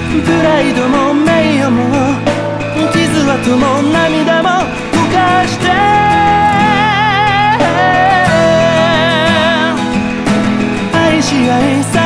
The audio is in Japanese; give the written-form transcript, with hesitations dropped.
プライドも名誉も傷跡も涙も溶かして愛し合い